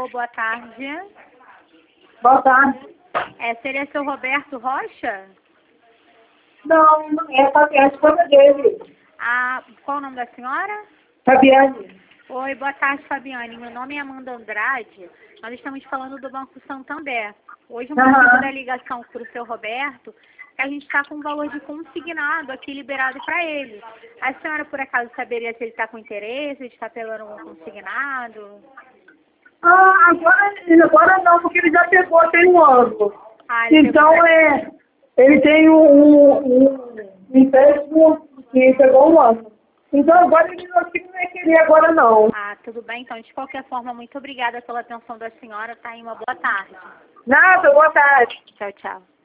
Alô, boa tarde. Boa tarde. Seria seu Roberto Rocha? Não, é a esposa dele. Qual o nome da senhora? Fabiane. Oi, boa tarde, Fabiane. Meu nome é Amanda Andrade. Nós estamos falando do Banco Santander. Hoje o motivo da ligação para o seu Roberto é que a gente está com um valor de consignado aqui liberado para ele. A senhora, por acaso, saberia se ele está com interesse, de estar pegando um consignado? Agora não, porque ele já pegou tem um ano. Então, Pegou... ele tem um empréstimo que pegou um ano. Então, agora ele não vai querer agora, não. Tudo bem. Então, de qualquer forma, muito obrigada pela atenção da senhora. Tá aí, uma boa tarde. Nada, boa tarde. Tchau, tchau.